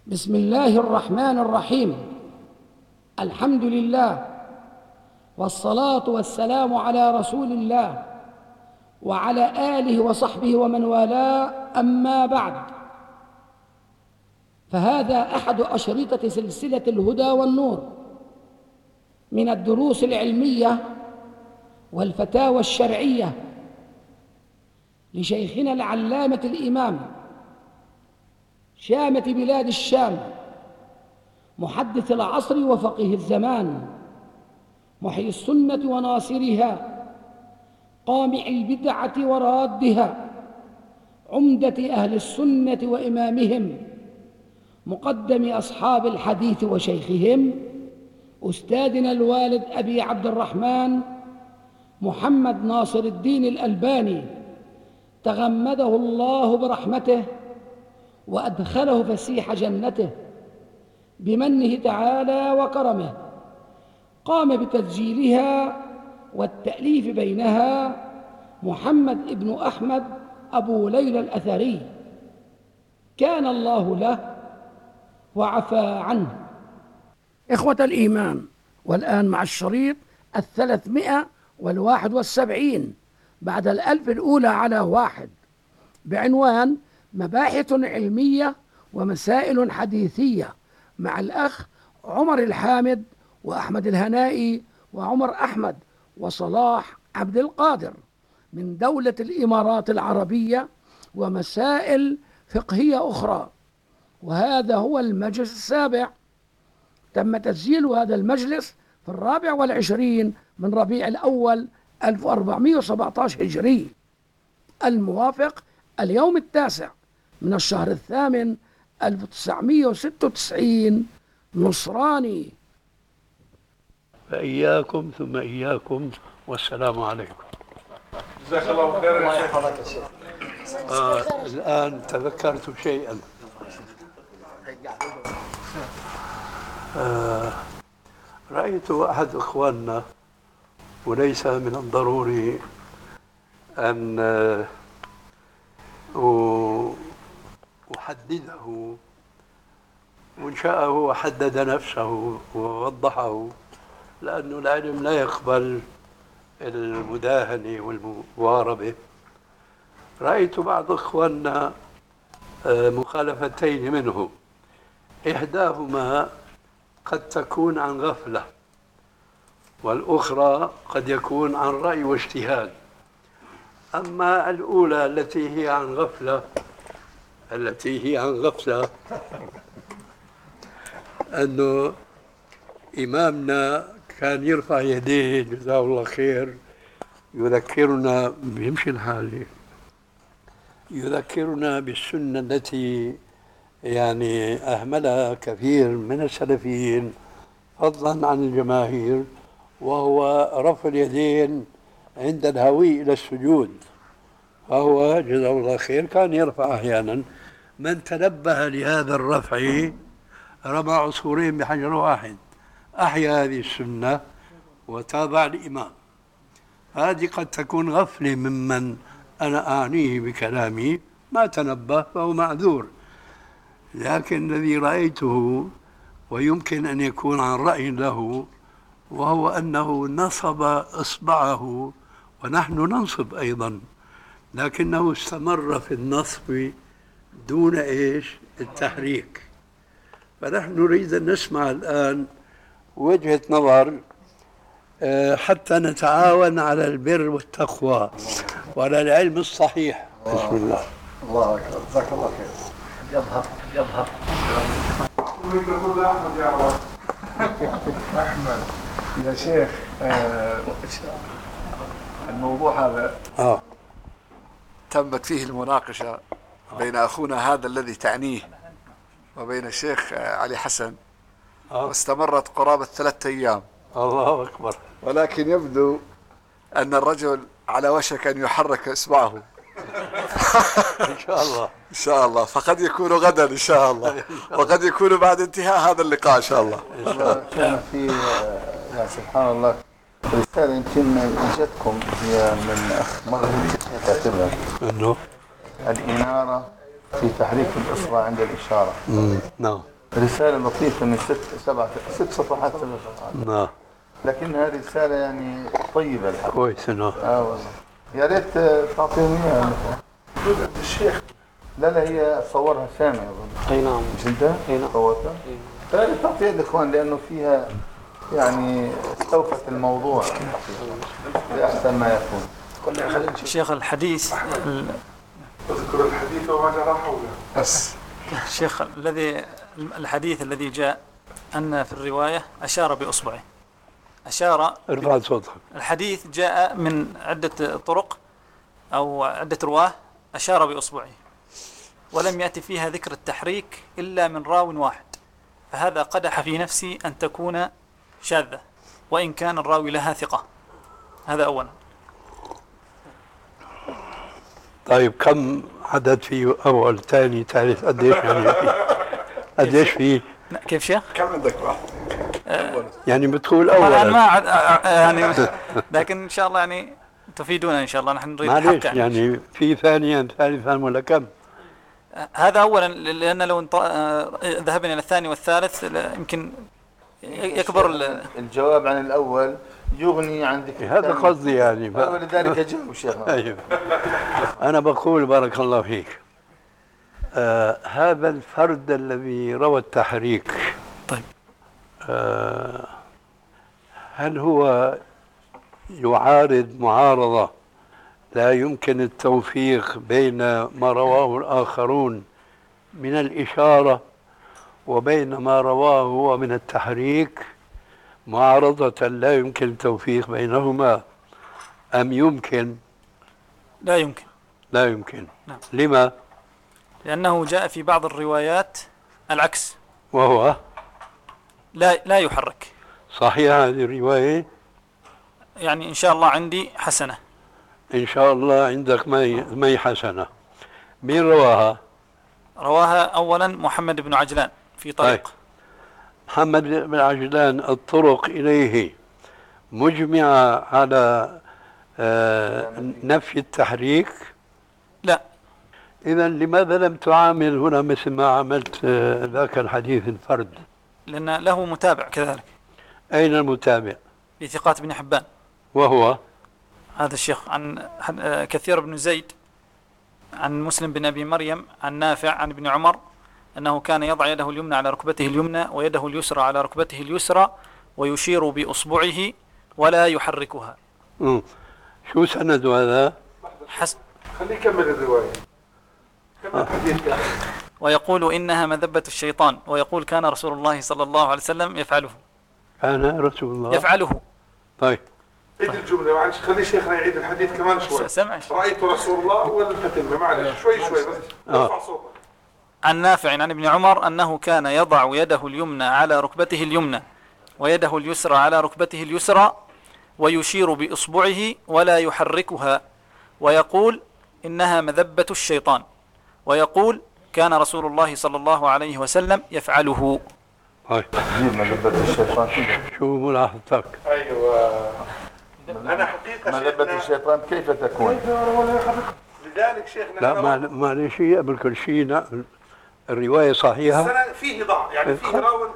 بسم الله الرحمن الرحيم. الحمد لله والصلاة والسلام على رسول الله وعلى آله وصحبه ومن والاه، أما بعد، فهذا أحد أشرطة سلسلة الهدى والنور من الدروس العلمية والفتاوى الشرعية لشيخنا العلامة الإمام شامة بلاد الشام، محدث العصر وفقيه الزمان، محيي السنة وناصرها، قامع البدعة ورادها، عمدة أهل السنة وإمامهم، مقدم أصحاب الحديث وشيخهم، أستاذنا الوالد أبي عبد الرحمن محمد ناصر الدين الألباني، تغمده الله برحمته وأدخله فسيح جنته بمنه تعالى وكرمه. قام بتسجيلها والتأليف بينها محمد ابن أحمد أبو ليلى الأثري، كان الله له وعفى عنه. إخوة الإيمان، والآن مع الشريط 371 بعد 1000 الأولى على 1 بعنوان مباحث علمية ومسائل حديثية مع الأخ عمر الحامد وأحمد الهنائي وعمر أحمد وصلاح عبد القادر من دولة الإمارات العربية، ومسائل فقهية أخرى. وهذا هو المجلس السابع. تم تسجيل هذا المجلس في 24 من ربيع الأول 1417 هجري، الموافق اليوم 9 من الشهر الثامن 1996 نصراني. فإياكم ثم إياكم، والسلام عليكم. جزاك الله خيرا. الله يحفظك يا شيخ. الآن تذكرت شيئا. رأيت أحد إخواننا، وليس من الضروري أن أحدده، وإن شاء هو حدد نفسه ووضحه، لأن العلم لا يقبل المداهنة والمواربة. رأيت بعض إخواننا مخالفتين منهم، إحداهما قد تكون عن غفلة، والأخرى قد يكون عن رأي واجتهاد. أما الأولى التي هي عن غفلة أنه إمامنا كان يرفع يديه جزاه الله خير، يذكرنا بيمشي الحال، يذكرنا بالسنة التي يعني أهملها كثير من السلفيين فضلا عن الجماهير، وهو رفع اليدين عند الهوي إلى السجود. فهو جزاه الله خير كان يرفع أحيانا. من تنبه لهذا الرفع رمى عصفورين بحجر واحد، أحيا هذه السنة وتابع الإمام. هذه قد تكون غفلة ممن أنا أعنيه بكلامي، ما تنبه فهو معذور. لكن الذي رأيته ويمكن أن يكون عن رأي له، وهو أنه نصب إصبعه، ونحن ننصب أيضا، لكنه استمر في النصب دون التحريك. فنحن نريد أن نسمع الآن وجهة نظر حتى نتعاون على البر والتقوى وعلى العلم الصحيح. بسم الله. الله أكبر. جزاك الله خير. يظهر أحمد يا شيخ. الموضوع هذا تمت فيه المناقشة بين أخونا هذا الذي تعنيه وبين الشيخ علي حسن، واستمرت قرابة 3 أيام. الله أكبر. ولكن يبدو أن الرجل على وشك أن يحرك إصبعه. إن شاء الله. إن شاء الله. فقد يكون غدا إن شاء الله، وقد يكون بعد انتهاء هذا اللقاء إن شاء الله. كان في يا سبحان الله رسالة يمكن اجتكم هي من أخ مغربي تعتبر إنه الإنارة في تحريك الإصبع عند الإشارة. نعم. رسالة لطيفة من 6 صفحات 7 صفحات. نعم. لكنها رسالة يعني طيبة الحقيقة. كويس. نعم. والله يا ريت تعطيني اياها مثلا. الشيخ لا هي صورها سامي اظن. اي نعم. مش انت؟ اي نعم. صورتها؟ فهذه تعطيها الاخوان لانه فيها يعني استوفت الموضوع بأحسن ما يكون. شيخ الحديث اذكر الحديث وما جرى حوله. بس الشيخ الحديث الذي جاء أن في الرواية أشار بإصبعه. ارفع صوتك. الحديث جاء من عدة طرق أو عدة رواه أشار بإصبعه، ولم يأتي فيها ذكر التحريك إلا من راو واحد، فهذا قدح في نفسي أن تكون شاذة وإن كان الراوي لها ثقة. هذا أولا. طيب كم عدد فيه؟ أول ثاني ثالث قديش يعني فيه؟ قديش فيه؟ كيف شيخ؟ كم عندك واحد؟ يعني بتقول أول أنا ما يعني لكن إن شاء الله يعني تفيدونا إن شاء الله. نحن نريد معليش يعني في ثانيا ثالثا ولا كم؟ هذا أولا، لأن لو ذهبنا إلى الثاني والثالث يمكن يكبر الجواب عن الأول يغني عن ذكر هذا قصدي يعني. ولذلك أجاب الشيخ. أيوه. أنا بقول بارك الله فيك، هذا الفرد الذي روى التحريك، طيب هل هو يعارض معارضة لا يمكن التوفيق بين ما رواه الآخرون من الإشارة وبين ما رواه هو من التحريك، معارضة لا يمكن التوفيق بينهما، أم يمكن؟ لا يمكن. لا يمكن. نعم. لما؟ لأنه جاء في بعض الروايات العكس، وهو لا يحرك. صحيح هذه الرواية؟ يعني إن شاء الله عندي حسنة. إن شاء الله عندك مي حسنة. مين رواها؟ رواها أولا محمد بن عجلان في طريق. محمد بن عجلان الطرق إليه مجمعة على نفي التحريك؟ لا. إذا لماذا لم تعامل هنا مثل ما عملت ذاك الحديث الفرد؟ لأن له متابع كذلك. أين المتابع؟ في ثقات بن حبان، وهو هذا الشيخ عن كثير بن زيد، عن مسلم بن أبي مريم، عن نافع عن ابن عمر أنه كان يضع يده اليمنى على ركبته اليمنى ويده اليسرى على ركبته اليسرى ويشير بأصبعه ولا يحركها. شو سند هذا؟ خليه يكمل الرواية. ويقول إنها مذبة الشيطان، ويقول كان رسول الله صلى الله عليه وسلم يفعله. كان رسول الله يفعله. طيب عيد الجملة معلش، خلي شيخنا يعيد الحديث كمان شوي. سمع. رأيت رسول الله ولا تتم معلش شوي بس ارفع صوتك. عن نافع عن ابن عمر أنه كان يضع يده اليمنى على ركبته اليمنى ويده اليسرى على ركبته اليسرى ويشير بإصبعه ولا يحركها، ويقول إنها مذبة الشيطان، ويقول كان رسول الله صلى الله عليه وسلم يفعله. طيب مذبة الشيطان شو ملاحظتك؟ أيوة أنا حقيقة مذبة الشيطان كيف تكون؟ لذلك شيخنا لا معلش قبل كل شيء الرواية صحيحة؟ فيه ضعف يعني فيه راوي.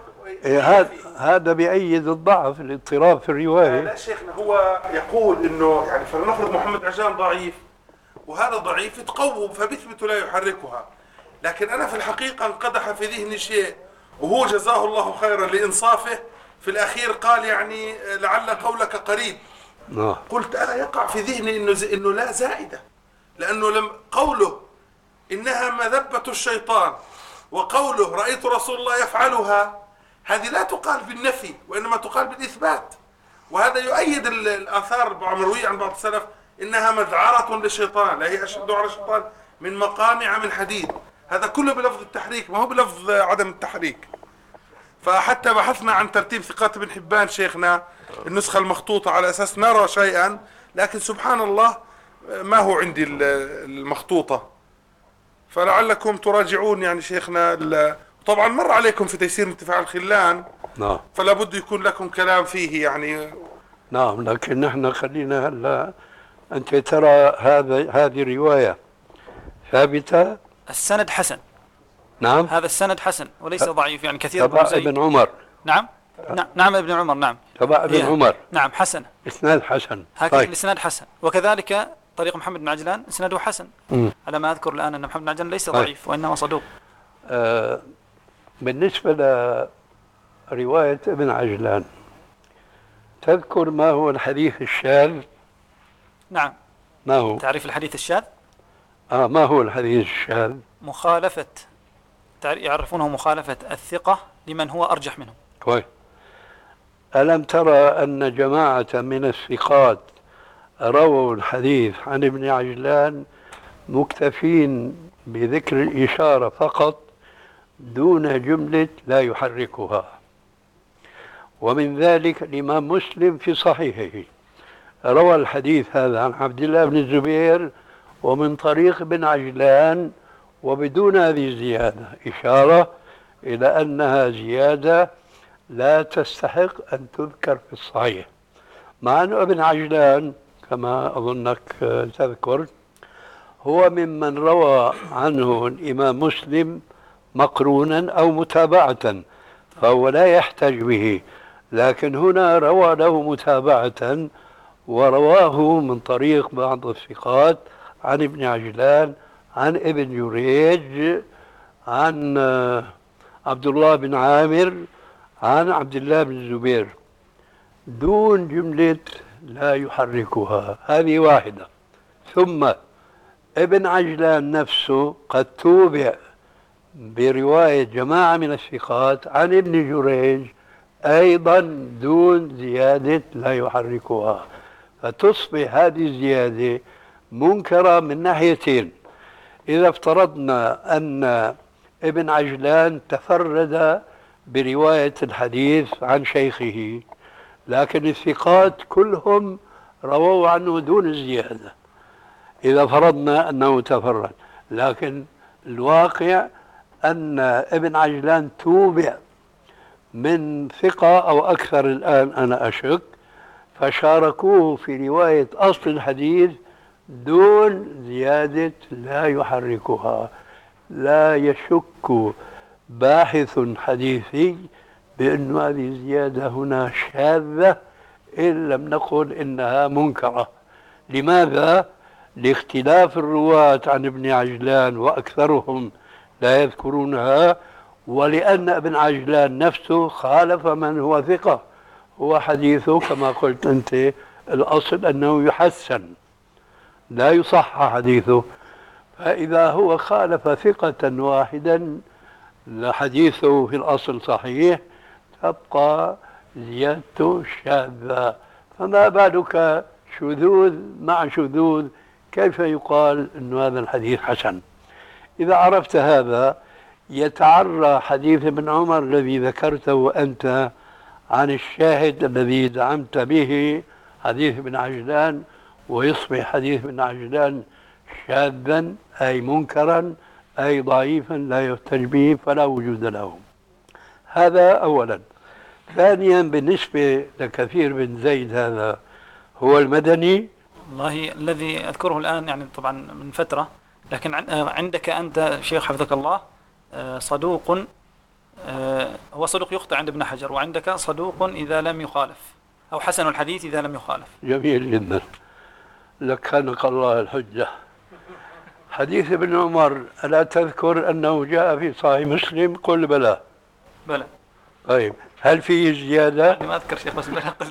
هذا بيأيد الضعف، الاضطراب في الرواية. لا شيخنا هو يقول إنه يعني فلنفرض محمد عجلان ضعيف وهذا ضعيف يتقوم فبيثبت لا يحركها، لكن أنا في الحقيقة انقدح في ذهني شيء، وهو جزاه الله خيرا لإنصافه في الأخير قال يعني لعل قولك قريب. قلت أنا يقع في ذهني إنه لا زائدة، لأنه لم قوله إنها مذبة الشيطان وقوله رأيت رسول الله يفعلها، هذه لا تقال بالنفي وإنما تقال بالإثبات، وهذا يؤيد الآثار المروية عن بعض السلف إنها مذعرة للشيطان، لا هي أشد على الشيطان من مقامع من حديد. هذا كله بلفظ التحريك ما هو بلفظ عدم التحريك. فحتى بحثنا عن ترتيب ثقات ابن حبان شيخنا النسخة المخطوطة على أساس نرى شيئا، لكن سبحان الله ما هو عندي المخطوطة، فلعلكم تراجعون يعني شيخنا. طبعا مر عليكم في تيسير انتفاع الخلان، فلا بد يكون لكم كلام فيه يعني. نعم، لكن نحن خلينا هلا أنت ترى هذه الرواية ثابتة؟ السند حسن. نعم. هذا السند حسن وليس ضعيف، يعني كثير تبع زيد. ابن عمر. نعم. نعم ابن عمر. نعم تبع ابن عمر. نعم حسن، إسناد حسن. هكذا الإسناد حسن. وكذلك طريق محمد بن عجلان إسناده حسن. على ما أذكر الآن أن محمد بن عجلان ليس ضعيف وإنما صدوق. بالنسبة لرواية ابن عجلان، تذكر ما هو الحديث الشاذ؟ نعم. ما هو؟ تعريف الحديث الشاذ؟ ما هو الحديث الشاذ؟ مخالفة، يعرفونه مخالفة الثقة لمن هو أرجح منه. كويس. ألم ترى أن جماعة من الثقات رووا الحديث عن ابن عجلان مكتفين بذكر الإشارة فقط دون جملة لا يحركها؟ ومن ذلك الإمام مسلم في صحيحه روى الحديث هذا عن عبد الله بن الزبير ومن طريق ابن عجلان وبدون هذه الزيادة، إشارة إلى أنها زيادة لا تستحق أن تذكر في الصحيح، مع أن ابن عجلان كما أظنك تذكر هو ممن روى عنه الإمام مسلم مقرونا أو متابعة، فهو لا يحتج به، لكن هنا روى له متابعة ورواه من طريق بعض الثقات عن ابن عجلان عن ابن جريج عن عبد الله بن عامر عن عبد الله بن الزبير دون جملة لا يحركها. هذه واحدة. ثم ابن عجلان نفسه قد توبع برواية جماعة من الثقات عن ابن جريج أيضا دون زيادة لا يحركها، فتصبح هذه الزيادة منكرة من ناحيتين. إذا افترضنا أن ابن عجلان تفرد برواية الحديث عن شيخه، لكن الثقات كلهم رووا عنه دون الزيادة، إذا فرضنا أنه تفرد، لكن الواقع أن ابن عجلان توبع من ثقة أو أكثر الآن أنا أشك، فشاركوه في رواية أصل الحديث دون زيادة لا يحركها. لا يشك باحث حديثي بأن هذه الزيادة هنا شاذة إن لم نقل إنها منكرة. لماذا؟ لاختلاف الرواة عن ابن عجلان وأكثرهم لا يذكرونها، ولأن ابن عجلان نفسه خالف من هو ثقة، هو حديثه كما قلت أنت الأصل أنه يحسن لا يصح حديثه، فإذا هو خالف ثقة واحدا حديثه في الأصل صحيح تبقى زيادته شاذة، فما بالك شذوذ مع شذوذ، كيف يقال أن هذا الحديث حسن؟ إذا عرفت هذا يتعرى حديث ابن عمر الذي ذكرته أنت عن الشاهد الذي زعمت به حديث ابن عجلان، ويصبح حديث ابن عجلان شاذا أي منكرا أي ضعيفا لا يحتج به فلا وجود له. هذا أولا. ثانيا بالنسبة لكثير بن زيد هذا هو المدني؟ والله الذي أذكره الآن يعني طبعا من فترة، لكن عندك أنت شيخ حفظك الله صدوق، هو صدوق يخطئ عند ابن حجر، وعندك صدوق إذا لم يخالف أو حسن الحديث إذا لم يخالف. جميل جدا، لك خلق الله الحجة. حديث ابن عمر ألا تذكر أنه جاء في صحيح مسلم؟ قل بلى. بلى. طيب هل فيه زيادة؟ ما أذكر شيخ بس بلى قلت.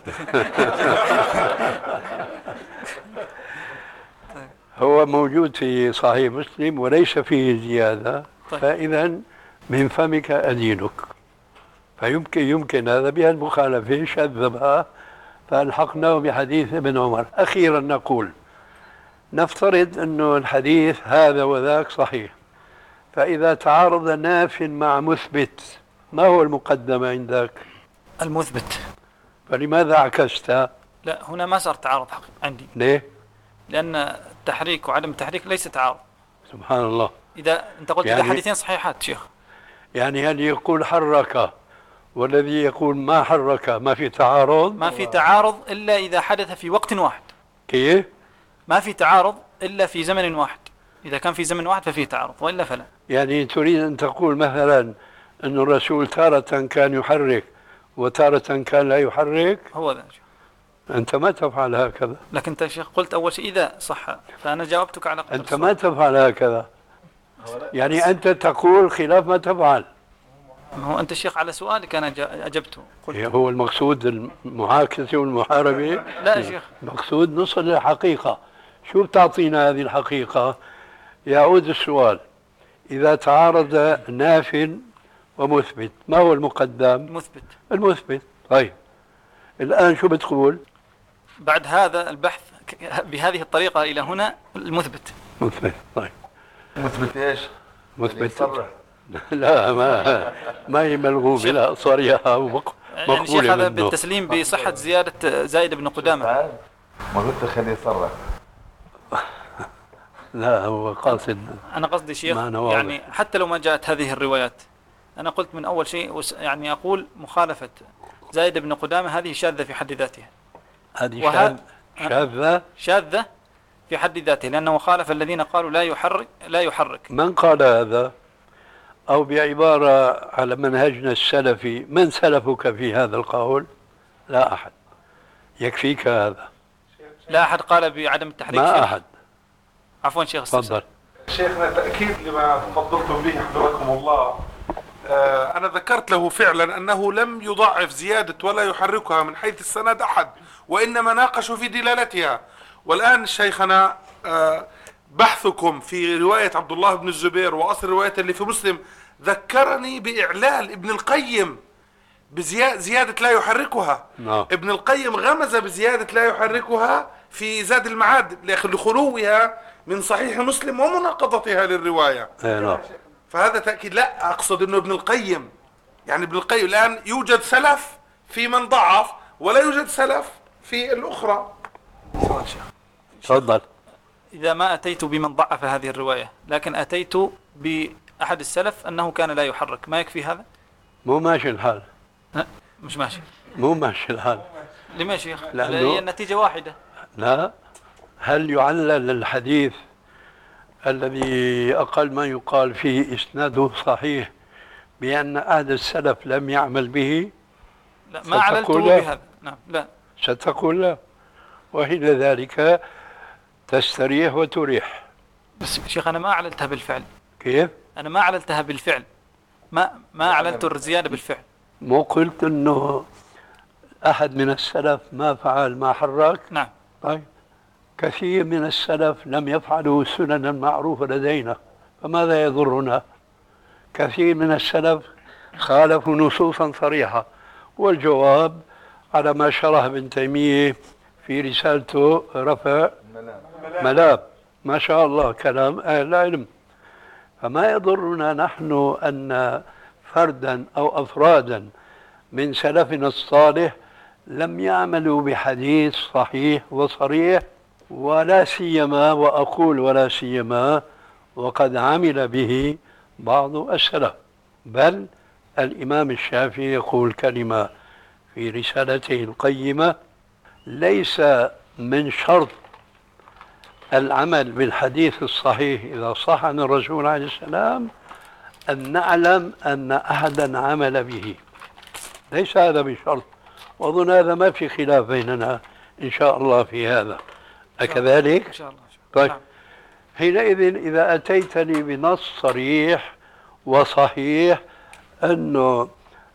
هو موجود في صحيح مسلم وليس فيه زيادة. طيب. فإذا من فمك أدينك، فيمكن هذا بها المخالفة شذبها فألحقناه بحديث ابن عمر. أخيرا نقول نفترض أنه الحديث هذا وذاك صحيح، فإذا تعارض ناف مع مثبت ما هو المقدم عندك؟ المثبت. فلماذا عكست؟ لا هنا ما صار تعارض حقيقي عندي. ليه؟ لأن التحريك وعدم التحريك ليس تعارض. سبحان الله. إذا أنت قلت يعني إذا حديثين صحيحات شيخ، يعني هل يقول حرك والذي يقول ما حرك ما في تعارض؟ ما في تعارض إلا إذا حدث في وقت واحد. كيف؟ ما في تعارض إلا في زمن واحد. إذا كان في زمن واحد ففيه تعارض، وإلا فلا. يعني تريد أن تقول مثلا أن الرسول تارة كان يحرك وتارة كان لا يحرك؟ هو ذا. أنت ما تفعل هكذا. لكن أنت يا شيخ قلت أول شيء إذا صح، فأنا جاوبتك على أنت ما تفعل هكذا، يعني أنت تقول خلاف ما تفعل. هو أنت الشيخ على سؤالك أنا أجبته. هو المقصود المعاكسة والمحاربة؟ لا يا شيخ، مقصود نصل للحقيقة. شو بتعطينا هذه الحقيقة؟ يعود السؤال، إذا تعارض ناف ومثبت ما هو المقدم؟ المثبت. طيب الآن شو بتقول؟ بعد هذا البحث بهذه الطريقة إلى هنا المثبت. طيب مثبت ايش؟ مثبت لا ما هي ملغوبة، لا صريحة يعني الشيخ ومقبولة هذا منه. بالتسليم بصحة زيادة زايد بن قدامة. ما قلت خليه يصرح. لا هو قاصد. أنا قصدي شيخ يعني حتى لو ما جاءت هذه الروايات، أنا قلت من أول شيء يعني أقول مخالفة زايد بن قدامة هذه شاذة في حد ذاتها. هذه شاذة في حد ذاته، لأنه خالف الذين قالوا لا يحرك. من قال هذا؟ أو بعبارة على منهجنا السلفي، من سلفك في هذا القول؟ لا أحد. يكفيك هذا. لا أحد قال بعدم التحريك. ما أحد. عفوا شيخ. تفضل. شيخنا تأكيد لما تفضلتم به حفظكم الله، أنا ذكرت له فعلا أنه لم يضعف زيادة ولا يحركها من حيث السند أحد، وإنما ناقشوا في دلالتها. والآن شيخنا بحثكم في رواية عبد الله بن الزبير وأصل رواية اللي في مسلم ذكرني بإعلال ابن القيم بزيادة لا يحركها. ابن القيم غمز بزيادة لا يحركها في زاد المعاد لخلوها من صحيح مسلم ومناقضتها للرواية. فهذا تأكيد. لا أقصد أنه ابن القيم، يعني ابن القيم الآن يوجد سلف في من ضعف ولا يوجد سلف في الأخرى. تفضل. إذا ما أتيت بمن ضعف هذه الرواية لكن أتيت بأحد السلف أنه كان لا يحرك، ما يكفي هذا؟ مو ماشي الحال. مش ماشي. مو ماشي الحال. لما يا شيخ؟ هي النتيجة واحدة. لا، هل يعلل الحديث الذي أقل ما يقال فيه إسناده صحيح بأن أحد السلف لم يعمل به؟ لا، ما عللته بهذا. نعم. لا، ستقول لا، وحين ذلك تستريح وتريح. بس شيخ أنا ما أعللتها بالفعل. كيف؟ أنا ما أعللتها بالفعل، ما أعلنت الزيادة بالفعل. مو قلت أنه أحد من السلف ما فعل ما حرك؟ نعم. طيب كثير من السلف لم يفعلوا السنن المعروفة لدينا، فماذا يضرنا؟ كثير من السلف خالفوا نصوصا صريحة، والجواب على ما شرح ابن تيمية في رسالته رفع ملاب. ما شاء الله كلام أهل العلم. فما يضرنا نحن أن فردا أو أفرادا من سلفنا الصالح لم يعملوا بحديث صحيح وصريح، ولا سيما، وأقول ولا سيما، وقد عمل به بعض السلف. بل الإمام الشافعي يقول كلمة في رسالته القيمة: ليس من شرط العمل بالحديث الصحيح إذا صح عن الرسول عليه السلام أن نعلم أن أحدا عمل به. ليس هذا بشرط، وأظن هذا ما في خلاف بيننا إن شاء الله في هذا. أكذلك؟ إن شاء الله. طيب حينئذ إذا أتيتني بنص صريح وصحيح أنه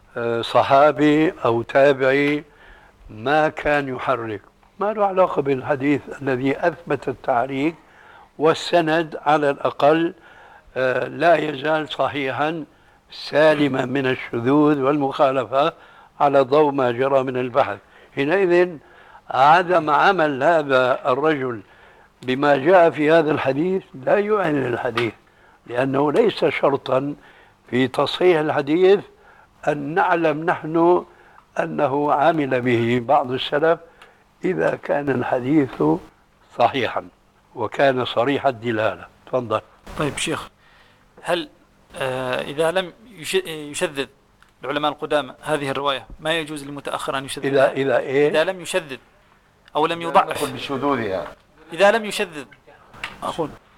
صحابي أو تابعي ما كان يحرك، ما له علاقة بالحديث الذي أثبت التحريك، والسند على الأقل لا يزال صحيحا سالما من الشذوذ والمخالفة على ضوء ما جرى من البحث. حينئذ عدم عمل هذا الرجل بما جاء في هذا الحديث لا يعلن الحديث، لأنه ليس شرطا في تصحيح الحديث أن نعلم نحن أنه عمل به بعض السلف إذا كان الحديث صحيحا وكان صريح الدلالة. تفضل. طيب شيخ، هل إذا لم يشذذ العلماء القدامى هذه الرواية ما يجوز للمتأخر أن يشذذ؟ إذا إيه؟ إذا لم يشذذ أو لم يضعف. بشذوذ يعني. إذا لم يشذذ أقول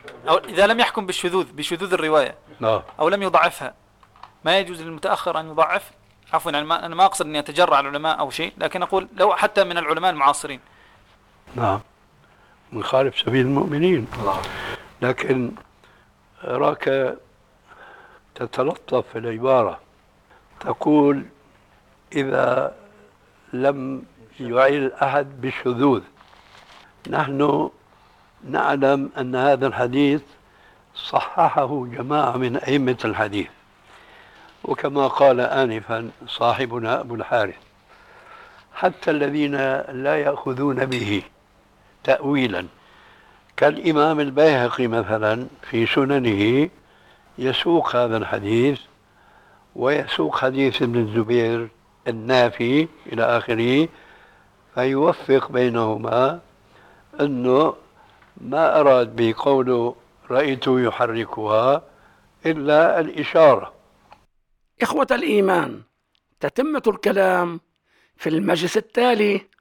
أو إذا لم يحكم بشذوذ الرواية أو لم يضعفها، ما يجوز للمتأخر أن يضعف؟ عفوا، يعني أنا ما أقصد أني أتجرع على العلماء أو شيء، لكن أقول لو حتى من العلماء المعاصرين. نعم، من خالف سبيل المؤمنين. لكن أراك تتلطف في العبارة، تقول إذا لم يعل أحد بالشذوذ. نحن نعلم أن هذا الحديث صححه جماعة من أئمة الحديث، وكما قال آنفا صاحبنا أبو الحارث، حتى الذين لا يأخذون به تأويلا كالإمام البيهقي مثلا في سننه يسوق هذا الحديث ويسوق حديث ابن الزبير النافي إلى آخره، فيوفق بينهما، أنه ما أراد بقوله رأيته يحركها إلا الإشارة. إخوة الإيمان، تتمة الكلام في المجلس التالي